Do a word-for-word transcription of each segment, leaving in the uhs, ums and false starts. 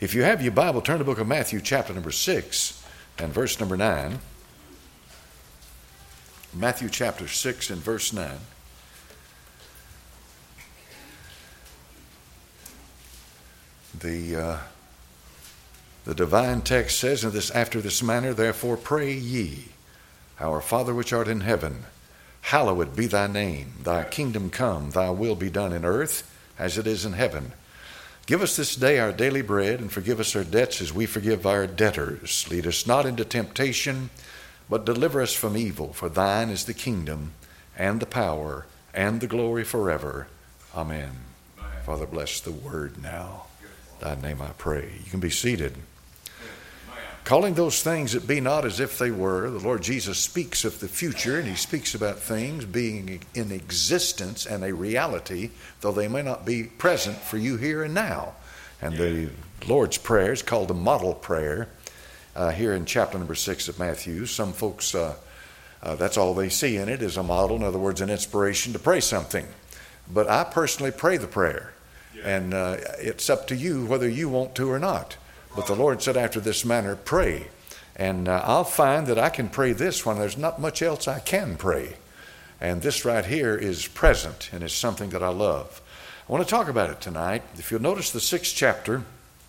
If you have your Bible, turn to the book of Matthew, chapter number six, and verse number nine. Matthew chapter six and verse nine. The uh, the divine text says, "In this after this manner, therefore pray ye, Our Father which art in heaven, hallowed be thy name. Thy kingdom come, thy will be done in earth as it is in heaven. Give us this day our daily bread, and forgive us our debts as we forgive our debtors. Lead us not into temptation, but deliver us from evil. For thine is the kingdom, and the power, and the glory forever. Amen." Amen. Father, bless the word now. Thy name I pray. You can be seated. Calling those things that be not as if they were, the Lord Jesus speaks of the future, and he speaks about things being in existence and a reality, though they may not be present for you here and now. And the Lord's Prayer is called the model prayer uh, here in chapter number six of Matthew. Some folks, uh, uh, that's all they see in it is a model, in other words, an inspiration to pray something. But I personally pray the prayer, and uh, it's up to you whether you want to or not. But the Lord said, after this manner, pray. And uh, I'll find that I can pray this when there's not much else I can pray. And this right here is present, and it's something that I love. I want to talk about it tonight. If you'll notice the sixth chapter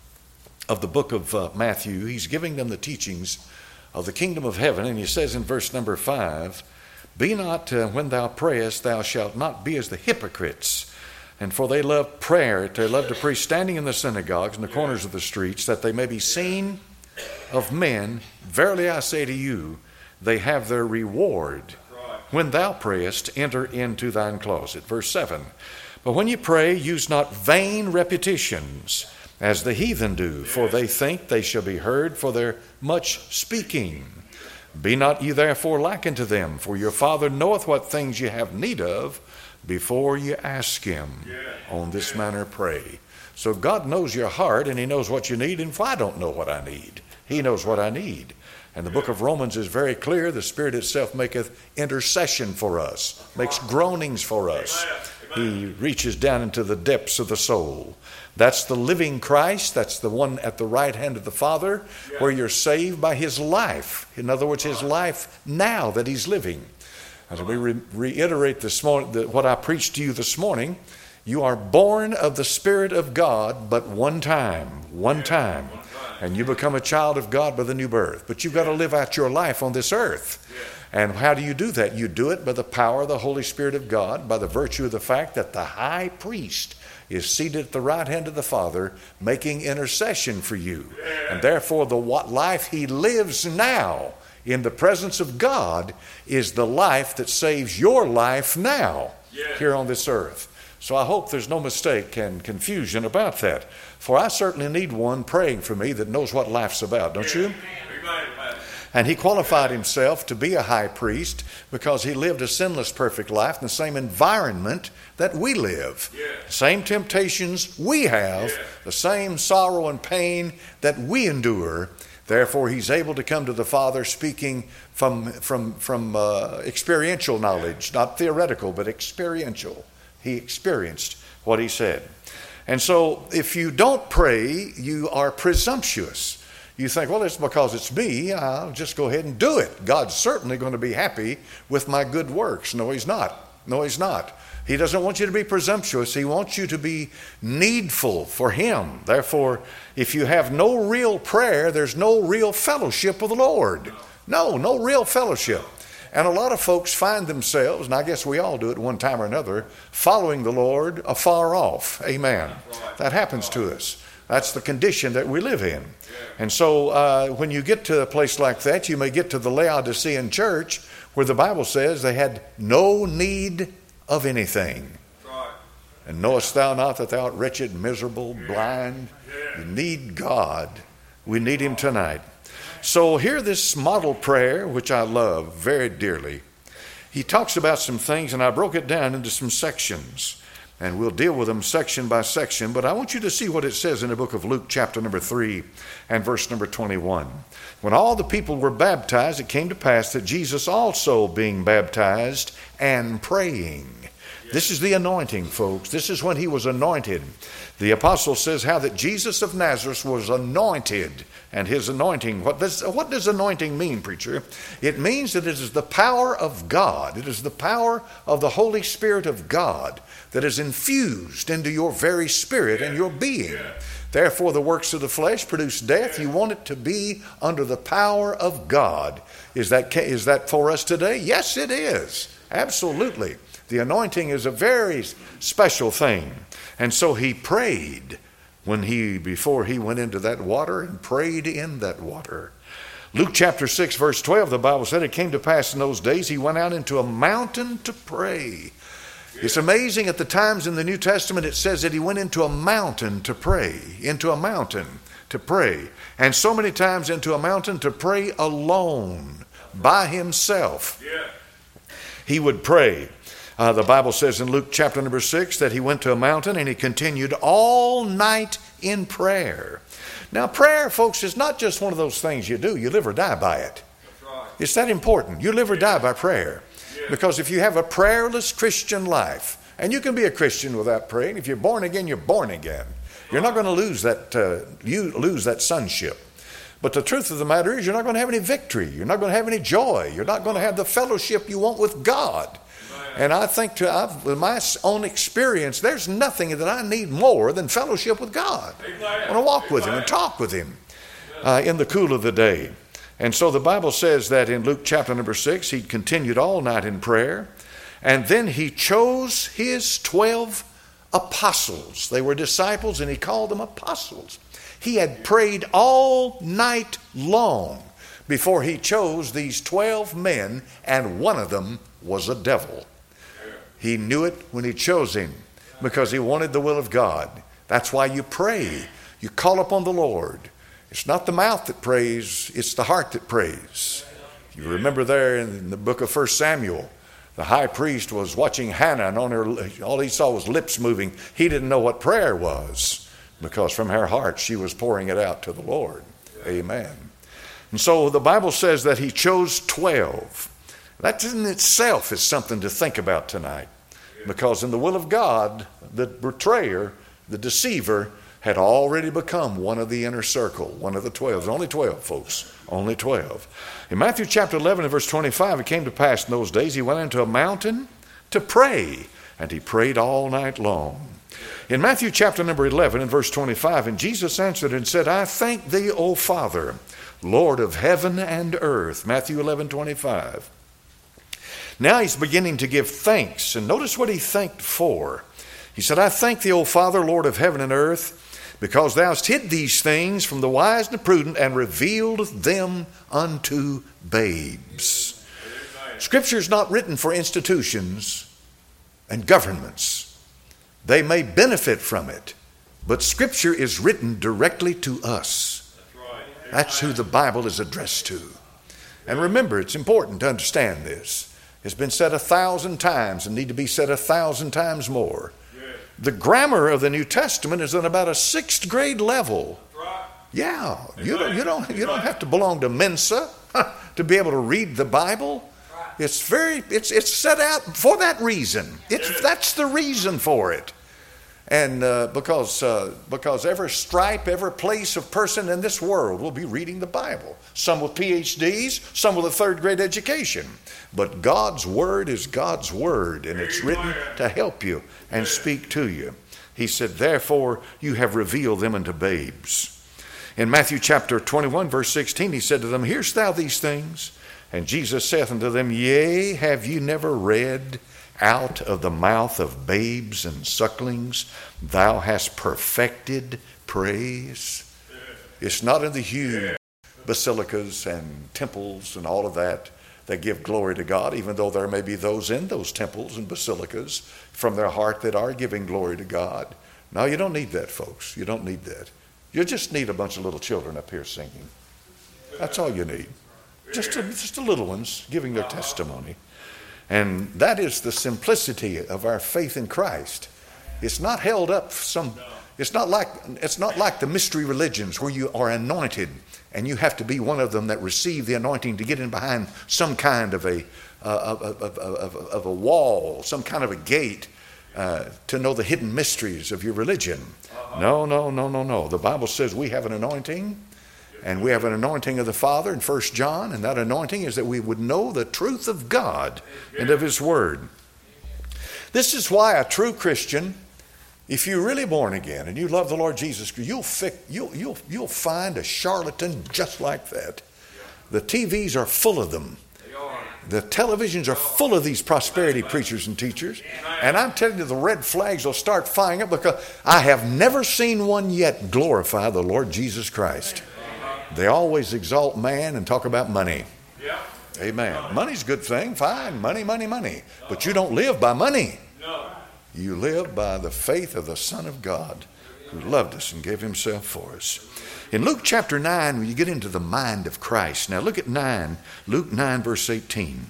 of the book of uh, Matthew, he's giving them the teachings of the kingdom of heaven. And he says in verse number five, "Be not, uh, when thou prayest, thou shalt not be as the hypocrites. And for they love prayer, they love to pray standing in the synagogues and the corners of the streets, that they may be seen of men. Verily I say to you, they have their reward. When thou prayest, enter into thine closet." Verse seven, "But when you pray, use not vain repetitions, as the heathen do, for they think they shall be heard for their much speaking. Be not ye therefore like unto them, for your Father knoweth what things ye have need of, before you ask him. On this manner pray." So God knows your heart, and he knows what you need. And if I don't know what I need, he knows what I need. And the book of Romans is very clear. The Spirit itself maketh intercession for us, makes groanings for us. He reaches down into the depths of the soul. That's the living Christ. That's the one at the right hand of the Father, where you're saved by his life. In other words, his life now that he's living. As we re- reiterate this morning, the, what I preached to you this morning, you are born of the Spirit of God but one time, one time. And you become a child of God by the new birth. But you've got to live out your life on this earth. And how do you do that? You do it by the power of the Holy Spirit of God, by the virtue of the fact that the high priest is seated at the right hand of the Father, making intercession for you. And therefore, the what life he lives now in the presence of God is the life that saves your life now here on this earth. So I hope there's no mistake and confusion about that. For I certainly need one praying for me that knows what life's about, don't you? And he qualified himself to be a high priest because he lived a sinless, perfect life in the same environment that we live. Yeah. Same temptations we have, yeah. The same sorrow and pain that we endure. Therefore, he's able to come to the Father speaking from, from, from uh, experiential knowledge, not theoretical, but experiential. He experienced what he said. And so if you don't pray, you are presumptuous. You think, well, it's because it's me. I'll just go ahead and do it. God's certainly going to be happy with my good works. No, he's not. No, he's not. He doesn't want you to be presumptuous. He wants you to be needful for him. Therefore, if you have no real prayer, there's no real fellowship with the Lord. No, no real fellowship. And a lot of folks find themselves, and I guess we all do it one time or another, following the Lord afar off. Amen. That happens to us. That's the condition that we live in. And so uh, when you get to a place like that, you may get to the Laodicean church where the Bible says they had no need of anything. And knowest thou not that thou art wretched, miserable, blind? You need God. We need him tonight. So here this model prayer, which I love very dearly, he talks about some things, and I broke it down into some sections. And we'll deal with them section by section. But I want you to see what it says in the book of Luke, chapter number three and verse number twenty-one. When all the people were baptized, it came to pass that Jesus also, being baptized and praying. This is the anointing, folks. This is when he was anointed. The apostle says how that Jesus of Nazareth was anointed, and his anointing, what does, what does anointing mean, preacher? It means that it is the power of God. It is the power of the Holy Spirit of God that is infused into your very spirit and your being. Therefore, the works of the flesh produce death. You want it to be under the power of God. Is that, is that for us today? Yes, it is. Absolutely. The anointing is a very special thing. And so he prayed when he, before he went into that water, and prayed in that water. Luke chapter six, verse twelve, the Bible said, it came to pass in those days he went out into a mountain to pray. It's amazing, at the times in the New Testament it says that he went into a mountain to pray, into a mountain to pray. And so many times into a mountain to pray alone, by himself. Yeah. He would pray. Uh, the Bible says in Luke chapter number six that he went to a mountain and he continued all night in prayer. Now prayer, folks, is not just one of those things you do. You live or die by it. That's right. It's that important. You live or die by prayer. Because if you have a prayerless Christian life, and you can be a Christian without praying, if you're born again, you're born again. You're not going to lose that, uh, you lose that sonship. But the truth of the matter is you're not going to have any victory. You're not going to have any joy. You're not going to have the fellowship you want with God. And I think to, I've, with my own experience, there's nothing that I need more than fellowship with God. I want to walk with him and talk with him uh, in the cool of the day. And so the Bible says that in Luke chapter number six, he continued all night in prayer. And then he chose his twelve apostles. They were disciples and he called them apostles. He had prayed all night long before he chose these twelve men, and one of them was a devil. He knew it when he chose him because he wanted the will of God. That's why you pray. You call upon the Lord. It's not the mouth that prays, it's the heart that prays. You remember there in the book of First Samuel, the high priest was watching Hannah, and on her, all he saw was lips moving. He didn't know what prayer was because from her heart she was pouring it out to the Lord. Amen. And so the Bible says that he chose twelve. That in itself is something to think about tonight, because in the will of God, the betrayer, the deceiver, had already become one of the inner circle, one of the twelve. There's only twelve, folks, only twelve. In Matthew chapter eleven and verse twenty-five, it came to pass in those days he went into a mountain to pray, and he prayed all night long. In Matthew chapter number eleven and verse twenty-five, and Jesus answered and said, I thank thee, O Father, Lord of heaven and earth. Matthew eleven twenty-five. Now he's beginning to give thanks, and notice what he thanked for. He said, I thank thee, O Father, Lord of heaven and earth, because thou hast hid these things from the wise and the prudent and revealed them unto babes. Scripture is not written for institutions and governments. They may benefit from it, but Scripture is written directly to us. That's who the Bible is addressed to. And remember, it's important to understand this. It's been said a thousand times and need to be said a thousand times more. The grammar of the New Testament is at about a sixth grade level. Yeah, you don't, you don't, you don't have to belong to Mensa to be able to read the Bible. It's very, it's it's set out for that reason. It's that's the reason for it. And uh, because uh, because every stripe, every place of person in this world will be reading the Bible. Some with P H Ds, some with a third grade education. But God's word is God's word, and it's written to help you and speak to you. He said, therefore you have revealed them unto babes. In Matthew chapter twenty-one, verse sixteen, he said to them, hearest thou these things? And Jesus saith unto them, yea, have you never read, out of the mouth of babes and sucklings thou hast perfected praise? It's not in the huge basilicas and temples and all of that that give glory to God, even though there may be those in those temples and basilicas from their heart that are giving glory to God. No, you don't need that, folks. You don't need that. You just need a bunch of little children up here singing. That's all you need. Just a, just the little ones giving their testimony. And that is the simplicity of our faith in Christ. It's not held up some, it's not like, it's not like the mystery religions where you are anointed and you have to be one of them that receive the anointing to get in behind some kind of a, uh, of, of, of, of a wall, some kind of a gate, uh, to know the hidden mysteries of your religion. No, no, no, no, no. The Bible says we have an anointing, and we have an anointing of the Father in First John, and that anointing is that we would know the truth of God and of His Word. This is why a true Christian, if you're really born again and you love the Lord Jesus, you'll, fi- you'll, you'll, you'll find a charlatan just like that. The T Vs are full of them. The televisions are full of these prosperity preachers and teachers. And I'm telling you, the red flags will start flying up because I have never seen one yet glorify the Lord Jesus Christ. They always exalt man and talk about money. Amen. Money's a good thing. Fine. Money, money, money. But you don't live by money. You live by the faith of the Son of God who loved us and gave Himself for us. In Luke chapter nine, when you get into the mind of Christ, now look at nine, Luke nine verse eighteen.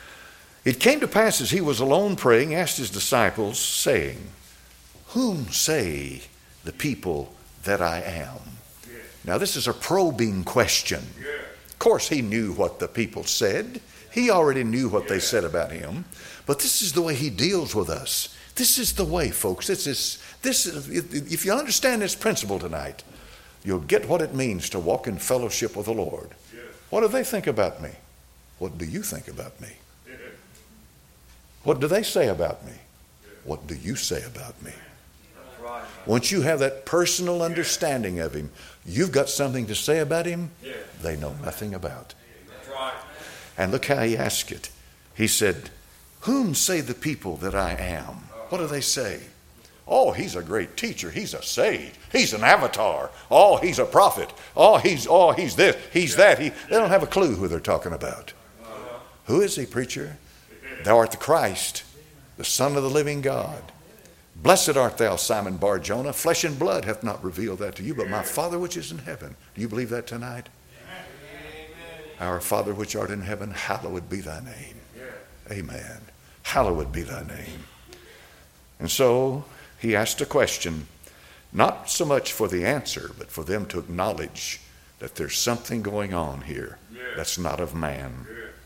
It came to pass as He was alone praying, asked His disciples, saying, whom say the people that I am? Yeah. Now this is a probing question. Yeah. Of course He knew what the people said. He already knew what yeah. they said about Him. But this is the way He deals with us. This is the way, folks. This is, this is, if you understand this principle tonight, you'll get what it means to walk in fellowship with the Lord. Yeah. What do they think about me? What do you think about me? Yeah. What do they say about me? Yeah. What do you say about me? Right. Once you have that personal understanding of Him, you've got something to say about Him yeah. they know nothing about. That's right. And look how He asked it. He said, whom say the people that I am? What do they say? Oh, he's a great teacher. He's a sage. He's an avatar. Oh, he's a prophet. Oh, he's oh, he's this. He's that. He, they don't have a clue who they're talking about. Who is he, preacher? Thou art the Christ, the Son of the living God. Blessed art thou, Simon Bar-Jonah. Flesh and blood hath not revealed that to you, but my Father which is in heaven. Do you believe that tonight? Our Father which art in heaven, hallowed be thy name. Amen. Hallowed be thy name. And so he asked a question, not so much for the answer, but for them to acknowledge that there's something going on here that's not of man.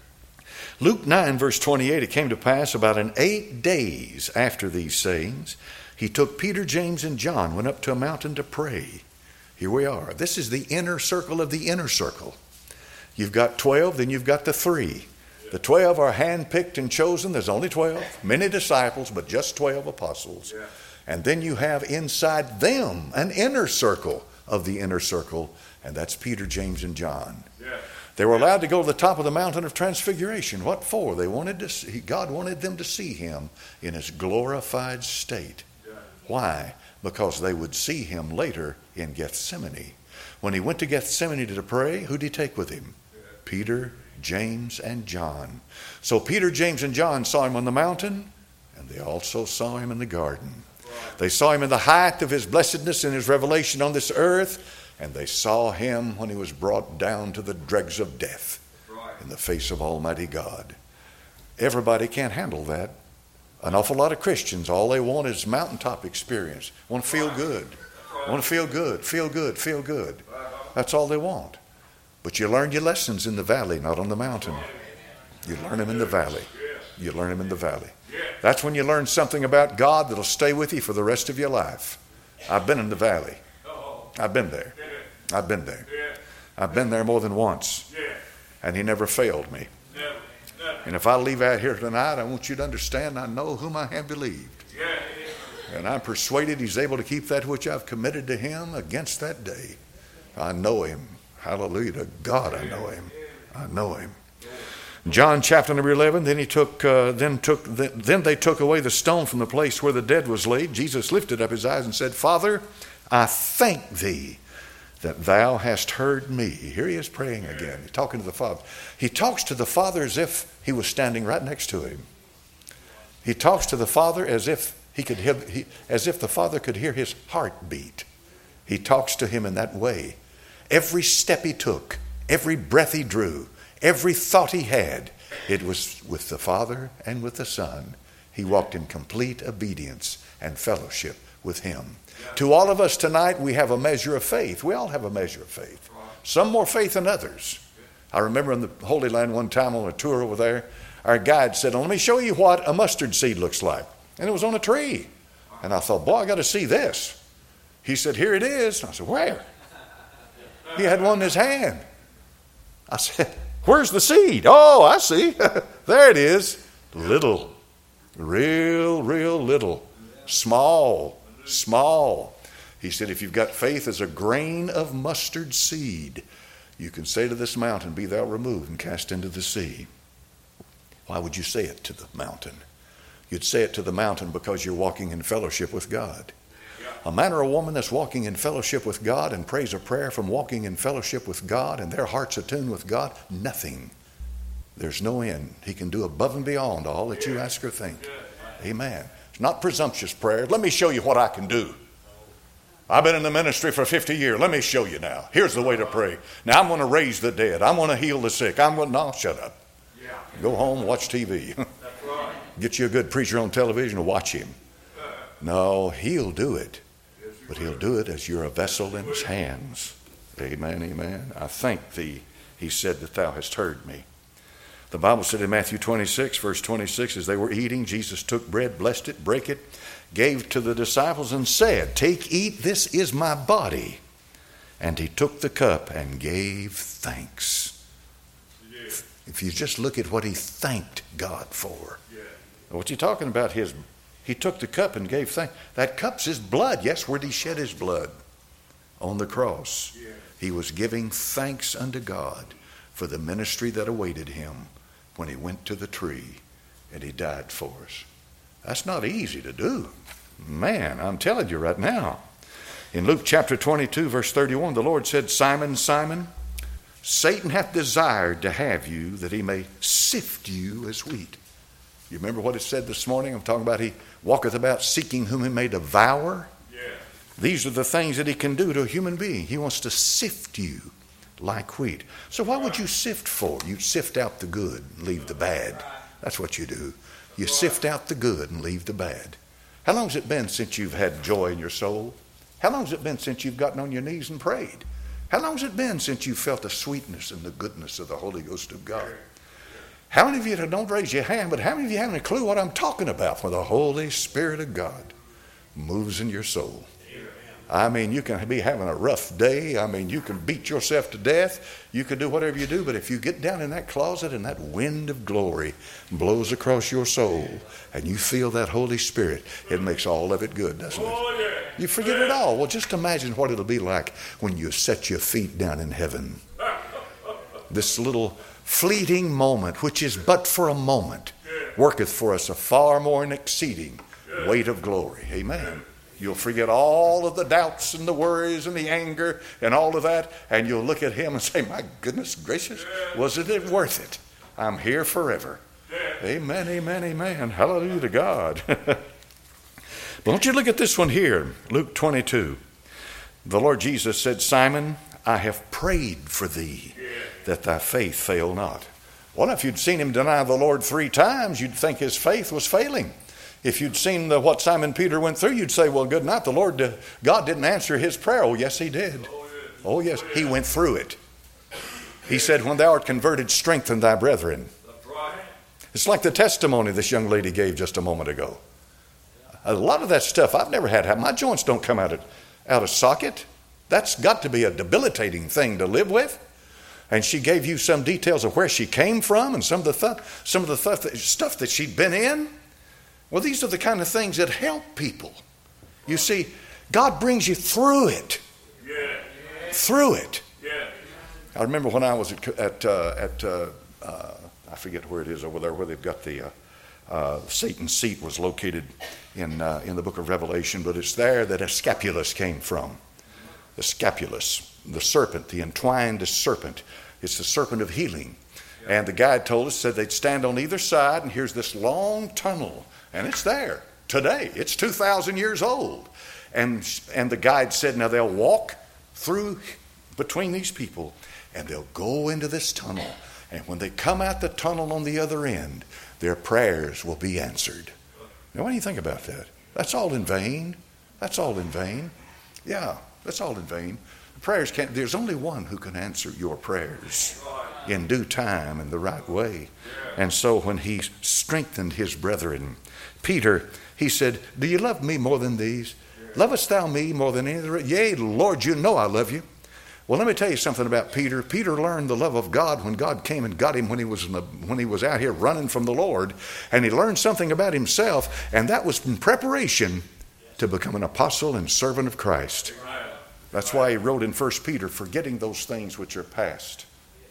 Luke nine verse twenty-eight, it came to pass about in eight days after these sayings, he took Peter, James, and John, went up to a mountain to pray. Here we are. This is the inner circle of the inner circle. You've got twelve, then you've got the three. The twelve are handpicked and chosen. There's only twelve. Many disciples, but just twelve apostles. Yeah. And then you have inside them an inner circle of the inner circle, and that's Peter, James, and John. Yeah. They were allowed to go to the top of the mountain of transfiguration. What for? They wanted to see, God wanted them to see Him in His glorified state. Yeah. Why? Because they would see Him later in Gethsemane. When He went to Gethsemane to pray, who did He take with Him? Yeah. Peter, James, and John. So Peter, James, and John saw Him on the mountain, and they also saw Him in the garden. Right. They saw Him in the height of His blessedness and His revelation on this earth, and they saw Him when He was brought down to the dregs of death right. in the face of Almighty God. Everybody can't handle that. An awful lot of Christians, all they want is mountaintop experience. Want to feel good. Want to feel good, feel good, feel good. That's all they want. But you learn your lessons in the valley, not on the mountain. You learn them in the valley. You learn them in the valley. That's when you learn something about God that'll stay with you for the rest of your life. I've been in the valley. I've been there. I've been there. I've been there more than once. And He never failed me. And if I leave out here tonight, I want you to understand I know whom I have believed. And I'm persuaded He's able to keep that which I've committed to Him against that day. I know Him. Hallelujah to God, I know Him. I know Him. John chapter number eleven, then he took, uh, then took, then they took away the stone from the place where the dead was laid. Jesus lifted up His eyes and said, Father, I thank Thee that Thou hast heard me. Here He is praying again. He's talking to the Father. He talks to the Father as if He was standing right next to Him. He talks to the Father as if he could, hear, he, as if the Father could hear His heartbeat. He talks to Him in that way. Every step He took, every breath He drew, every thought He had, it was with the Father and with the Son. He walked in complete obedience and fellowship with Him. To all of us tonight, we have a measure of faith. We all have a measure of faith. Some more faith than others. I remember in the Holy Land one time on a tour over there, our guide said, let me show you what a mustard seed looks like. And it was on a tree. And I thought, boy, I got to see this. He said, here it is. And I said, where? He had one in his hand. I said, where's the seed? Oh, I see. There it is. Little. Real, real little. Small. Small. He said, if you've got faith as a grain of mustard seed, you can say to this mountain, be thou removed and cast into the sea. Why would you say it to the mountain? You'd say it to the mountain because you're walking in fellowship with God. A man or a woman that's walking in fellowship with God and prays a prayer from walking in fellowship with God and their heart's attuned with God, nothing. There's no end. He can do above and beyond all that you ask or think. Amen. It's not presumptuous prayer. Let me show you what I can do. I've been in the ministry for fifty years. Let me show you now. Here's the way to pray. Now I'm going to raise the dead. I'm going to heal the sick. I'm going to, no, shut up. Go home, watch T V. Get you a good preacher on television and watch him. No, he'll do it. But he'll do it as you're a vessel in his hands. Amen, amen. I thank thee, he said, that thou hast heard me. The Bible said in Matthew twenty-six, verse twenty-six, as they were eating, Jesus took bread, blessed it, brake it, gave to the disciples and said, take, eat, this is my body. And he took the cup and gave thanks. If you just look at what he thanked God for. What's he talking about? His, he took the cup and gave thanks. That cup's his blood. Yes, where did he shed his blood? On the cross. He was giving thanks unto God for the ministry that awaited him when he went to the tree and he died for us. That's not easy to do. Man, I'm telling you right now. In Luke chapter twenty-two, verse thirty-one, the Lord said, Simon, Simon, Satan hath desired to have you that he may sift you as wheat. You remember what it said this morning? I'm talking about he walketh about seeking whom he may devour. Yeah. These are the things that he can do to a human being. He wants to sift you like wheat. So what would you sift for? You sift out the good and leave the bad. That's what you do. You sift out the good and leave the bad. How long has it been since you've had joy in your soul? How long has it been since you've gotten on your knees and prayed? How long has it been since you felt the sweetness and the goodness of the Holy Ghost of God? How many of you, don't raise your hand, but how many of you have a clue what I'm talking about when the Holy Spirit of God moves in your soul? I mean, you can be having a rough day. I mean, you can beat yourself to death. You can do whatever you do, but if you get down in that closet and that wind of glory blows across your soul and you feel that Holy Spirit, it makes all of it good, doesn't it? You forget it all. Well, just imagine what it'll be like when you set your feet down in heaven. This little fleeting moment, which is but for a moment, worketh for us a far more and exceeding weight of glory. Amen. You'll forget all of the doubts and the worries and the anger and all of that, and you'll look at him and say, my goodness gracious, wasn't it worth it? I'm here forever. Amen, amen, amen. Hallelujah to God. But don't you look at this one here, Luke twenty-two. The Lord Jesus said, Simon, I have prayed for thee, that thy faith fail not. Well, if you'd seen him deny the Lord three times, you'd think his faith was failing. If you'd seen the, what Simon Peter went through, you'd say, well, good night. The Lord, uh, God didn't answer his prayer. Oh, yes, he did. Oh, yes, he went through it. He said, when thou art converted, strengthen thy brethren. It's like the testimony this young lady gave just a moment ago. A lot of that stuff I've never had. My joints don't come out of, out of socket. That's got to be a debilitating thing to live with. And she gave you some details of where she came from and some of the th- some of the th- th- stuff that she'd been in. Well, these are the kind of things that help people. You see, God brings you through it. Yeah. Through it. Yeah. I remember when I was at at, uh, at uh, uh, I forget where it is over there, where they've got the uh, uh, Satan's seat was located in uh, in the book of Revelation, but it's there that Escapulus came from. The scapulus, the serpent, the entwined serpent. It's the serpent of healing. And the guide told us, said they'd stand on either side, and here's this long tunnel. And it's there today. It's two thousand years old. And, and the guide said, now they'll walk through between these people, and they'll go into this tunnel. And when they come out the tunnel on the other end, their prayers will be answered. Now, what do you think about that? That's all in vain. That's all in vain. Yeah. That's all in vain. The prayers can't, there's only one who can answer your prayers. in due time in the right way. And so when he strengthened his brethren, Peter, he said, do you love me more than these? Lovest thou me more than any other? Yea, Lord, you know I love you. Well, let me tell you something about Peter. Peter learned the love of God when God came and got him when he was in the, when he was out here running from the Lord. And he learned something about himself, and that was in preparation to become an apostle and servant of Christ. That's why he wrote in First Peter, forgetting those things which are past.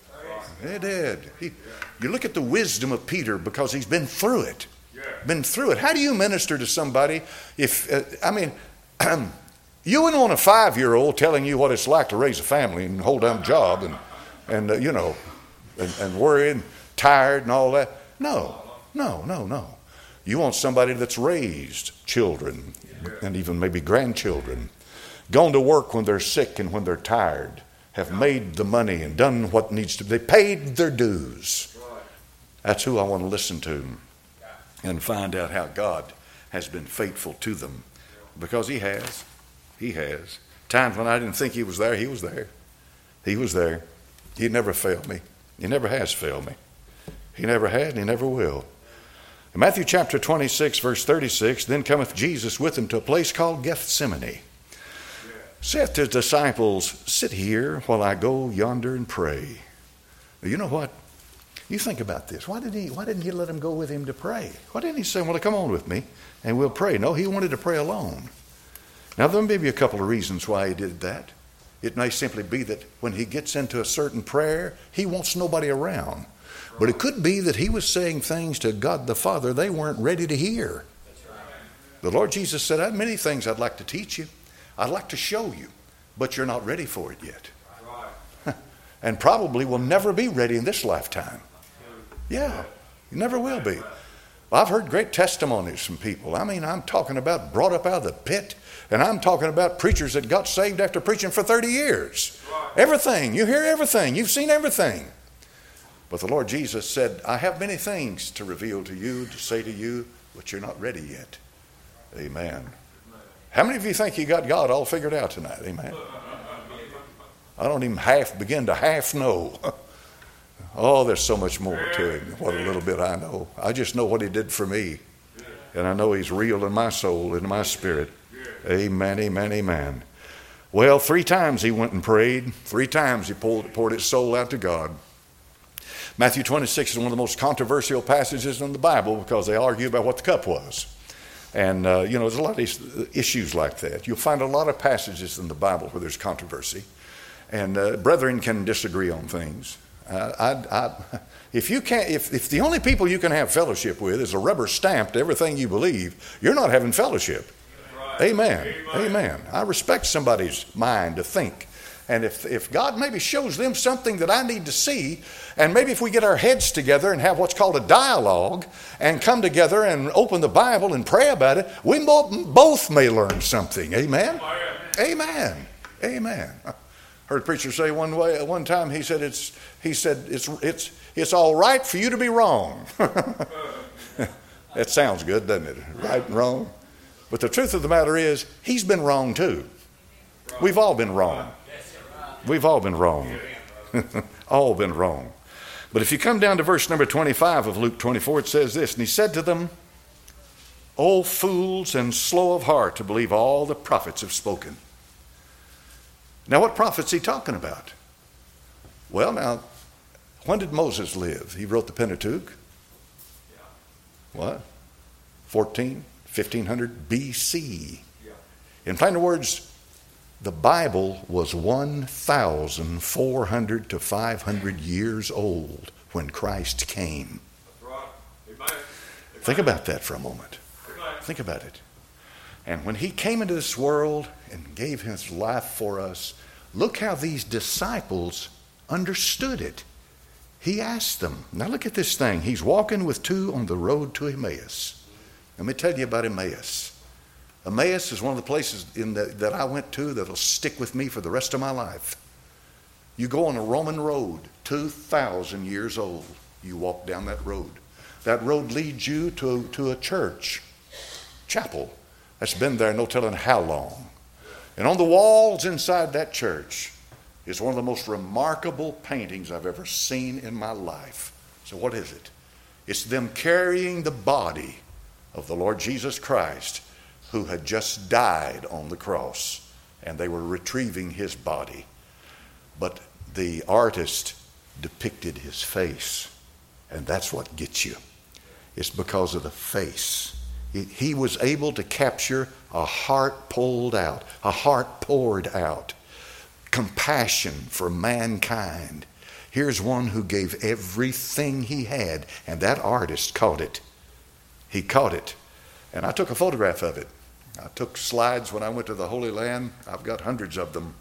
He did. He, you look at the wisdom of Peter because he's been through it. Been through it. How do you minister to somebody if, uh, I mean, you wouldn't want a five-year-old telling you what it's like to raise a family and hold down a job and, and uh, you know, and, and worrying, tired and all that. No, no, no, no. You want somebody that's raised children and even maybe grandchildren, gone to work when they're sick and when they're tired, have made the money and done what needs to be. They paid their dues. That's who I want to listen to and find out how God has been faithful to them, because he has. He has. Times when I didn't think he was there, he was there. He was there. He never failed me. He never has failed me. He never had and he never will. In Matthew chapter twenty-six, verse thirty-six, then cometh Jesus with him to a place called Gethsemane. Saith to his disciples, sit here while I go yonder and pray. You know what? You think about this. Why did he? Why didn't he let him go with him to pray? Why didn't he say, well, come on with me and we'll pray? No, he wanted to pray alone. Now, there may be a couple of reasons why he did that. It may simply be that when he gets into a certain prayer, he wants nobody around. But it could be that he was saying things to God the Father they weren't ready to hear. The Lord Jesus said, I have many things I'd like to teach you. I'd like to show you, but you're not ready for it yet. And probably will never be ready in this lifetime. Yeah, you never will be. Well, I've heard great testimonies from people. I mean, I'm talking about brought up out of the pit. And I'm talking about preachers that got saved after preaching for thirty years. Everything. You hear everything. You've seen everything. But the Lord Jesus said, I have many things to reveal to you, to say to you, but you're not ready yet. Amen. How many of you think you got God all figured out tonight? Amen. I don't even half begin to half know. Oh, there's so much more to him than what a little bit I know. I just know what he did for me. And I know he's real in my soul, in my spirit. Amen, amen, amen. Well, three times he went and prayed. Three times he poured, poured his soul out to God. Matthew twenty-six is one of the most controversial passages in the Bible because they argue about what the cup was. And, uh, you know, there's a lot of issues like that. You'll find a lot of passages in the Bible where there's controversy. And uh, brethren can disagree on things. Uh, I, I, if you can't, if, if the only people you can have fellowship with is a rubber stamp to everything you believe, you're not having fellowship. Amen. Amen. Amen. I respect somebody's mind to think. And if, if God maybe shows them something that I need to see, and maybe if we get our heads together and have what's called a dialogue and come together and open the Bible and pray about it, we both may learn something. Amen. Amen. Amen. I heard a preacher say one way, one time, he said, it's, he said, it's, it's, it's all right for you to be wrong. That sounds good, doesn't it? Right and wrong. But the truth of the matter is, he's been wrong too. We've all been wrong. We've all been wrong. All been wrong. But if you come down to verse number twenty-five of Luke twenty-four, it says this, and he said to them, O fools and slow of heart to believe all the prophets have spoken. Now, what prophets is he talking about? Well, now, when did Moses live? He wrote the Pentateuch. What? fourteen, fifteen hundred B C. In plain words, the Bible was one thousand four hundred to five hundred years old when Christ came. Think about that for a moment. Think about it. And when he came into this world and gave his life for us, look how these disciples understood it. He asked them. Now look at this thing. He's walking with two on the road to Emmaus. Let me tell you about Emmaus. Emmaus is one of the places in the, that I went to that will stick with me for the rest of my life. You go on a Roman road, two thousand years old. You walk down that road. That road leads you to, to a church, chapel, that's been there no telling how long. And on the walls inside that church, is one of the most remarkable paintings I've ever seen in my life. So what is it? It's them carrying the body of the Lord Jesus Christ, who had just died on the cross, and they were retrieving his body. But the artist depicted his face, and that's what gets you. It's because of the face. He, he was able to capture a heart pulled out, a heart poured out, compassion for mankind. Here's one who gave everything he had, and that artist caught it. He caught it. And I took a photograph of it. I took slides when I went to the Holy Land. I've got hundreds of them.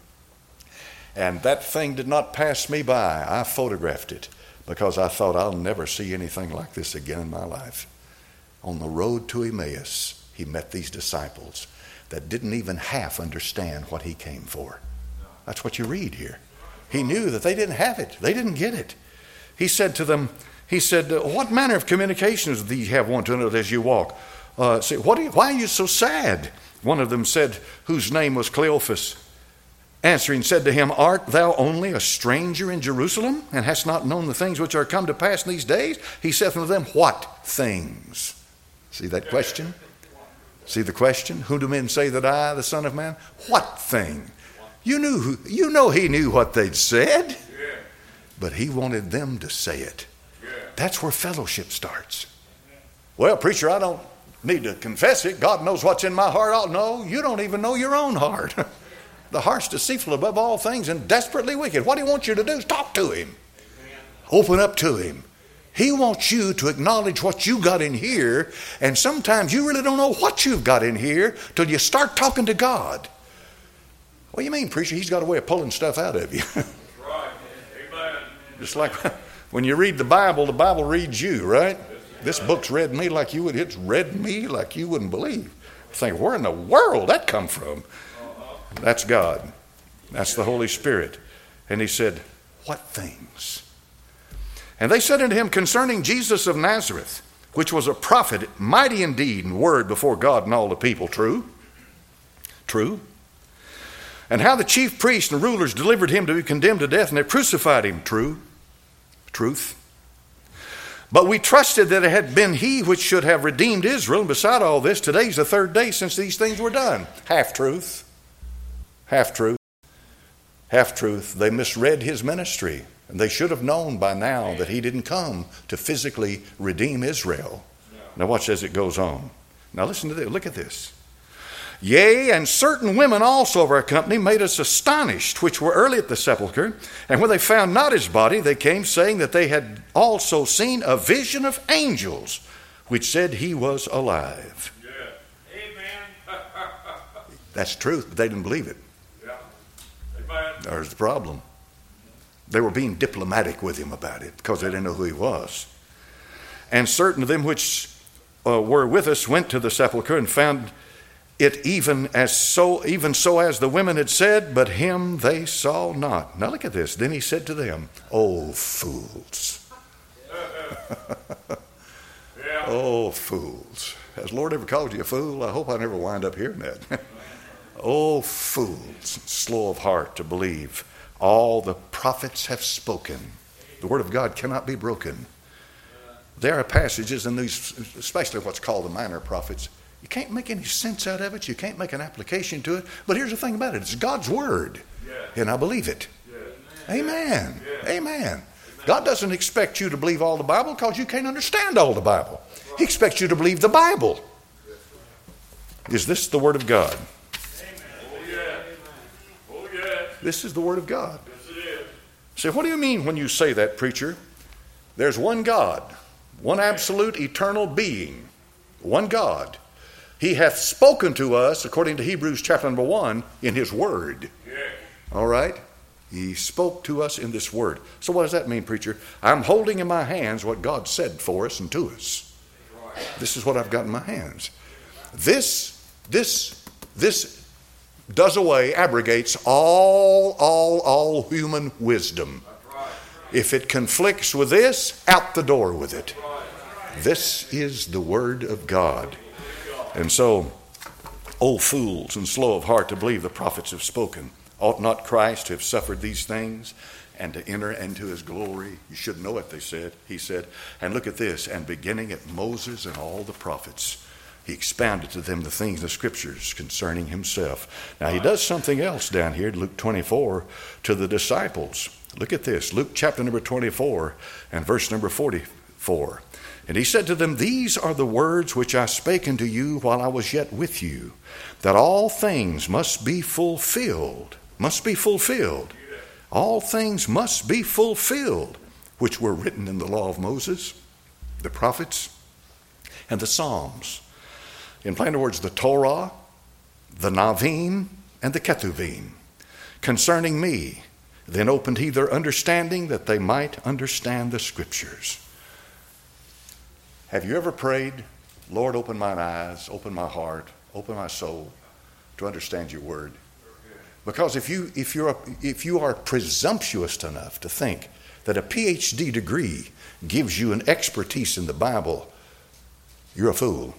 And that thing did not pass me by. I photographed it because I thought I'll never see anything like this again in my life. On the road to Emmaus, he met these disciples that didn't even half understand what he came for. That's what you read here. He knew that they didn't have it. They didn't get it. He said to them, he said, what manner of communications do you have one to another as you walk? Uh, say, what are you, why are you so sad? One of them said, whose name was Cleophas, answering said to him, art thou only a stranger in Jerusalem, and hast not known the things which are come to pass in these days? He saith unto them, what things? See that question? See the question? Who do men say that I, the Son of Man? What thing? You knew who, you know he knew what they'd said, but he wanted them to say it. That's where fellowship starts. Well, preacher, I don't need to confess it. God knows what's in my heart. Oh, no, you don't even know your own heart. The heart's deceitful above all things and desperately wicked. What he wants you to do is talk to him. Open up to him. He wants you to acknowledge what you got in here, and sometimes you really don't know what you've got in here till you start talking to God. What do you mean, preacher? He's got a way of pulling stuff out of you. Right. Amen. Just like when you read the Bible, the Bible reads you, right? This book's read me like you would. It's read me like you wouldn't believe. I think, where in the world that come from? That's God. That's the Holy Spirit. And he said, what things? And they said unto him concerning Jesus of Nazareth, which was a prophet, mighty in deed and word before God and all the people. True? True. And how the chief priests and rulers delivered him to be condemned to death, and they crucified him. True. Truth. But we trusted that it had been he which should have redeemed Israel. And beside all this, today's the third day since these things were done. Half truth. Half truth. Half truth. They misread his ministry. And they should have known by now that he didn't come to physically redeem Israel. Now watch as it goes on. Now listen to this. Look at this. Yea, and certain women also of our company made us astonished, which were early at the sepulchre. And when they found not his body, they came saying that they had also seen a vision of angels, which said he was alive. Yeah. Amen. That's truth, but they didn't believe it. Yeah. Amen. There's the problem. They were being diplomatic with him about it because they didn't know who he was. And certain of them which uh, were with us went to the sepulchre and found it even as so, even so as the women had said, but him they saw not. Now look at this. Then he said to them, "Oh fools! Yeah. Oh fools! Has the Lord ever called you a fool? I hope I never wind up hearing that. Oh fools, slow of heart to believe all the prophets have spoken. The word of God cannot be broken. There are passages in these, especially what's called the minor prophets. You can't make any sense out of it. You can't make an application to it. But here's the thing about it. It's God's word. Yeah. And I believe it. Yeah. Amen. Yeah. Amen. Amen. God doesn't expect you to believe all the Bible because you can't understand all the Bible. He expects you to believe the Bible. Is this the word of God? Oh, yeah. Oh, yeah. This is the word of God. Yes, it is. Say, what do you mean when you say that, preacher? There's one God, one absolute eternal being, one God. He hath spoken to us, according to Hebrews chapter number one, in his word. Yeah. All right? He spoke to us in this word. So what does that mean, preacher? I'm holding in my hands what God said for us and to us. Right. This is what I've got in my hands. This, this, this does away, abrogates all, all, all human wisdom. That's right. If it conflicts with this, out the door with it. Right. This is the word of God. And so, oh fools and slow of heart to believe the prophets have spoken. Ought not Christ to have suffered these things and to enter into his glory? You should know it, they said. He said, and look at this, and beginning at Moses and all the prophets, he expounded to them the things in the scriptures concerning himself. Now he does something else down here, Luke twenty-four, to the disciples. Look at this, Luke chapter number twenty-four and verse number forty-four. And he said to them, these are the words which I spake unto you while I was yet with you, that all things must be fulfilled, must be fulfilled. All things must be fulfilled, which were written in the law of Moses, the prophets, and the Psalms. In plain words, the Torah, the Navim, and the Ketuvim, concerning me. Then opened he their understanding that they might understand the scriptures. Have you ever prayed, Lord, open mine eyes, open my heart, open my soul to understand your word? Because if you if you're a, if you are presumptuous enough to think that a P H D degree gives you an expertise in the Bible, you're a fool.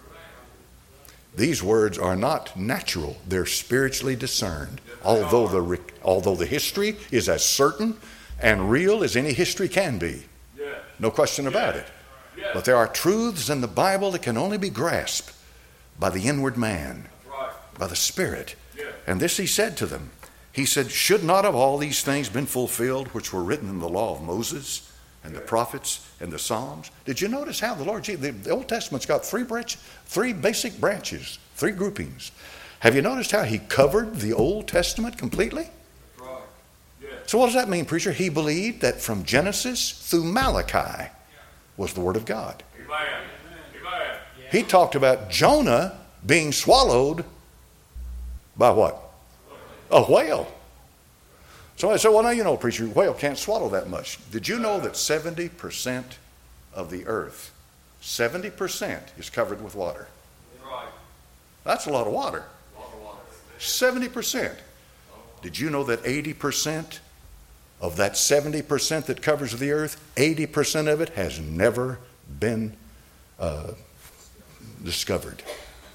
These words are not natural; they're spiritually discerned. Although the although the history is as certain and real as any history can be, no question about it. But there are truths in the Bible that can only be grasped by the inward man, by the Spirit. And this he said to them. He said, should not have all these things been fulfilled which were written in the law of Moses and the prophets and the Psalms? Did you notice how the Lord Jesus, the Old Testament's got three branch, three basic branches, three groupings. Have you noticed how he covered the Old Testament completely? So what does that mean, preacher? He believed that from Genesis through Malachi was the Word of God. Amen. Amen. He talked about Jonah being swallowed by what? A whale. Somebody said, well, now you know, preacher, a whale can't swallow that much. Did you know that seventy percent of the earth, seventy percent is covered with water? Right. That's a lot of water. A lot of water. seventy percent. Did you know that eighty percent of that seventy percent that covers the earth, eighty percent of it has never been uh, discovered?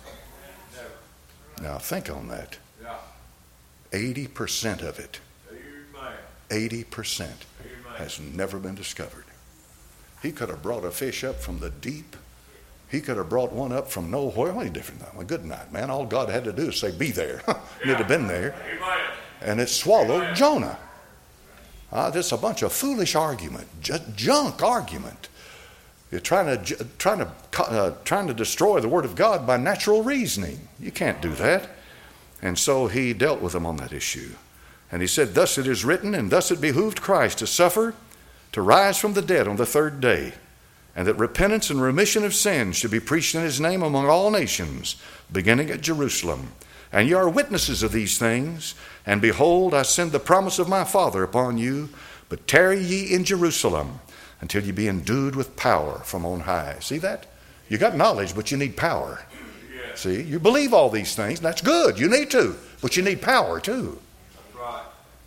Now think on that. Yeah. eighty percent of it, Amen. eighty percent Amen. has never been discovered. He could have brought a fish up from the deep. He could have brought one up from nowhere. What different than that? Good night, man. All God had to do is say, be there. It'd have been there. Amen. And it swallowed Amen. Jonah. Uh, just a bunch of foolish argument, j- junk argument. You're trying to trying to uh, trying to destroy the Word of God by natural reasoning. You can't do that. And so he dealt with them on that issue. And he said, thus it is written, and thus it behooved Christ to suffer, to rise from the dead on the third day, and that repentance and remission of sins should be preached in his name among all nations, beginning at Jerusalem. And ye are witnesses of these things. And behold, I send the promise of my Father upon you, but tarry ye in Jerusalem until ye be endued with power from on high. See that? You got knowledge, but you need power. Yeah. See, you believe all these things, and that's good. You need to, but you need power too. That's right.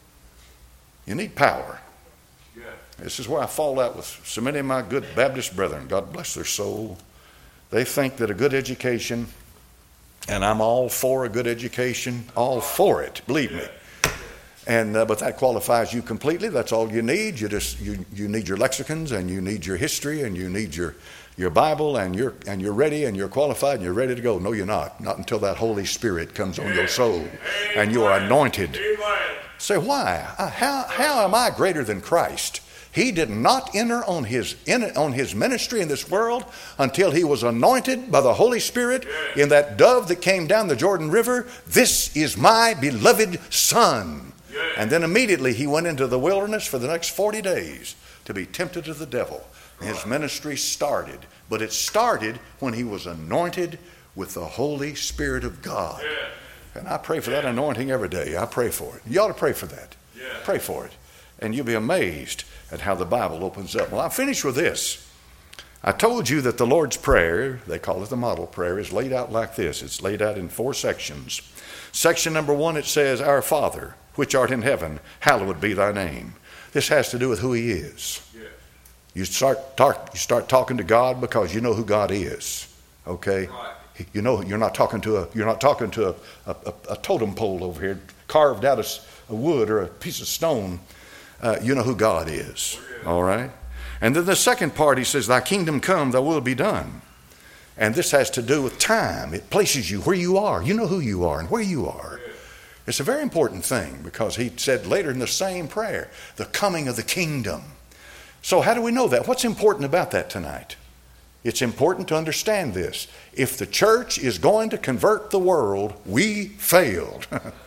You need power. Yeah. This is where I fall out with so many of my good Baptist brethren. God bless their soul. They think that a good education, and I'm all for a good education, all for it, believe me. And uh, but that qualifies you completely. That's all you need. You just you you need your lexicons, and you need your history, and you need your your Bible, and you're and you're ready, and you're qualified, and you're ready to go. No, you're not. Not until that Holy Spirit comes on your soul, and you are anointed. Amen. Say, why? Uh, How how am I greater than Christ? He did not enter on his in, on his ministry in this world until he was anointed by the Holy Spirit in that dove that came down the Jordan River. This is my beloved Son. And then immediately he went into the wilderness for the next forty days to be tempted of the devil. His ministry started, but it started when he was anointed with the Holy Spirit of God. And I pray for that anointing every day. I pray for it. You ought to pray for that. Pray for it. And you'll be amazed at how the Bible opens up. Well, I'm finished with this. I told you that the Lord's Prayer, they call it the model prayer, is laid out like this. It's laid out in four sections. Section number one, it says, Our Father, which art in heaven, hallowed be thy name. This has to do with who he is. Yeah. You start talk, you start talking to God because you know who God is. Okay? Right. You know you're not talking to a you're not talking to a, a, a totem pole over here carved out of of wood or a piece of stone, uh, you know who God is. All right? And then the second part, he says, thy kingdom come, thy will be done. And this has to do with time. It places you where you are. You know who you are and where you are. It's a very important thing because he said later in the same prayer, the coming of the kingdom. So how do we know that? What's important about that tonight? It's important to understand this. If the church is going to convert the world, we failed.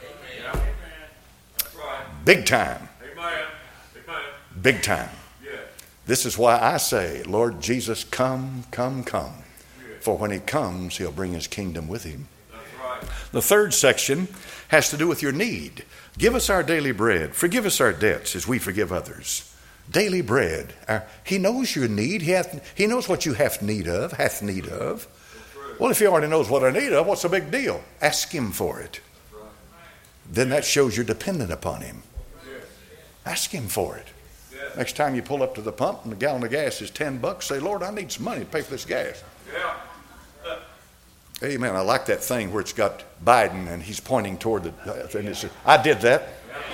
Big time. Big time. This is why I say, Lord Jesus, come, come, come. For when he comes, he'll bring his kingdom with him. The third section has to do with your need. Give us our daily bread. Forgive us our debts as we forgive others. Daily bread. Our, he knows your need. He, hath, he knows what you have need of, hath need of. Well, if he already knows what I need of, what's the big deal? Ask him for it. Then that shows you're dependent upon him. Ask him for it. Next time you pull up to the pump and the gallon of gas is ten bucks, say, Lord, I need some money to pay for this gas. Yeah. Amen. I like that thing where it's got Biden and he's pointing toward the, and it's, I did that.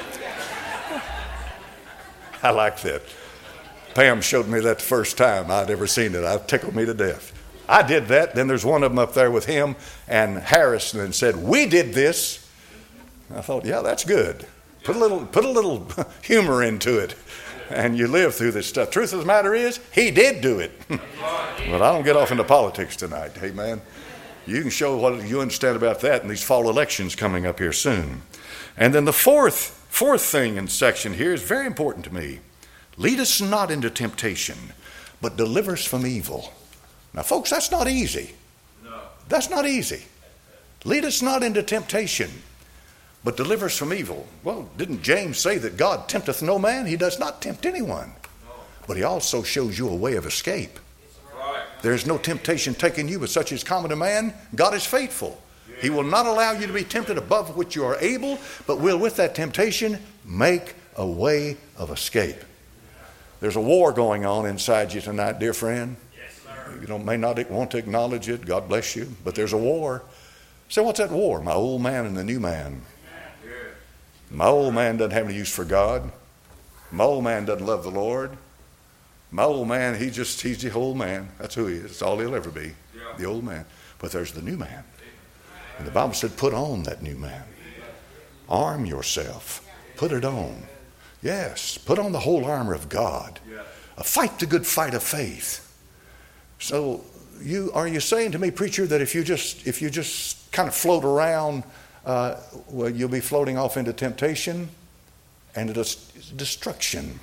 I like that. Pam showed me that the first time I'd ever seen it. It tickled me to death. I did that. Then there's one of them up there with him and Harrison and said, we did this. I thought, yeah, that's good. Put a little, put a little humor into it. And you live through this stuff. Truth of the matter is, he did do it. But I don't get off into politics tonight. Amen. You can show what you understand about that in these fall elections coming up here soon. And then the fourth, fourth thing in section here is very important to me. Lead us not into temptation, but deliver us from evil. Now, folks, that's not easy. No. That's not easy. Lead us not into temptation, but deliver us from evil. Well, didn't James say that God tempteth no man? He does not tempt anyone. No. But he also shows you a way of escape. Right. There is no temptation taken you, but such is common to man. God is faithful. Yeah. He will not allow you to be tempted above which you are able, but will with that temptation make a way of escape. There's a war going on inside you tonight, dear friend. Yes, sir. You don't, may not want to acknowledge it. God bless you. But there's a war. So what's that war? My old man and the new man. Yeah. My old man doesn't have any use for God. My old man doesn't love the Lord. My old man, he just, he's the old man. That's who he is. That's all he'll ever be. Yeah. The old man. But there's the new man. And the Bible said, put on that new man. Arm yourself. Put it on. Yes. Put on the whole armor of God. Yeah. Uh, fight the good fight of faith. So you are you saying to me, preacher, that if you just if you just kind of float around, uh, well, you'll be floating off into temptation and into destruction?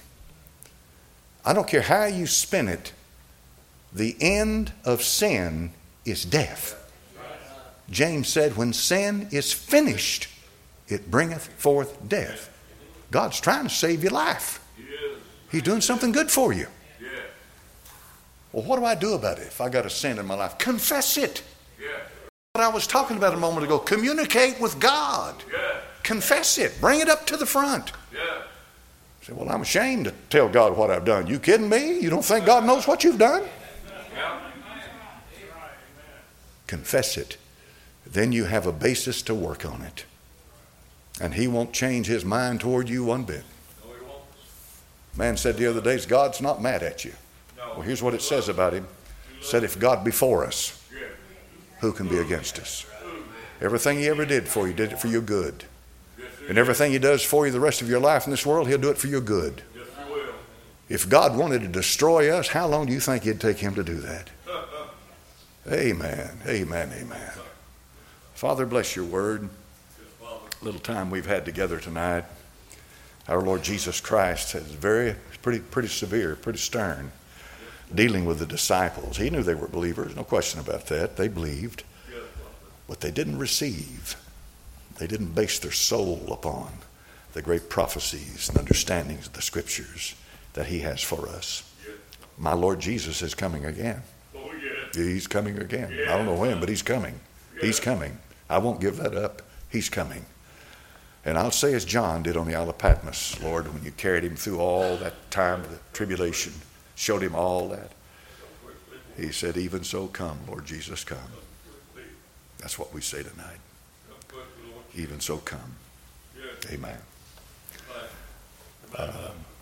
I don't care how you spin it. The end of sin is death. James said, when sin is finished, it bringeth forth death. God's trying to save your life. He is. He's doing something good for you. Yeah. Well, what do I do about it if I got a sin in my life? Confess it. Yeah. What I was talking about a moment ago. Communicate with God. Yeah. Confess it. Bring it up to the front. Yeah. Say, well, I'm ashamed to tell God what I've done. You kidding me? You don't think God knows what you've done? Yeah. Confess it. Then you have a basis to work on it. And he won't change his mind toward you one bit. No, he won't. Man said the other day, God's not mad at you. No. Well, here's what it says about him. It said, if God be for us, Yeah. who can be against us? Everything he ever did for you, did it for your good. Yes, he And everything he does for you the rest of your life in this world, he'll do it for your good. Yes, he will. If God wanted to destroy us, how long do you think it'd take him to do that? Amen, amen, amen. Father, bless your word. Little time we've had together tonight. Our Lord Jesus Christ is very, pretty, pretty severe, pretty stern, dealing with the disciples. He knew they were believers, no question about that. They believed, but they didn't receive. They didn't base their soul upon the great prophecies and understandings of the scriptures that he has for us. My Lord Jesus is coming again. Oh, yeah. He's coming again. I don't know when, but he's coming. He's coming. I won't give that up. He's coming. And I'll say as John did on the Isle of Patmos, Lord, when you carried him through all that time of the tribulation, showed him all that. He said, even so come, Lord Jesus, come. That's what we say tonight. Even so come. Amen. uh,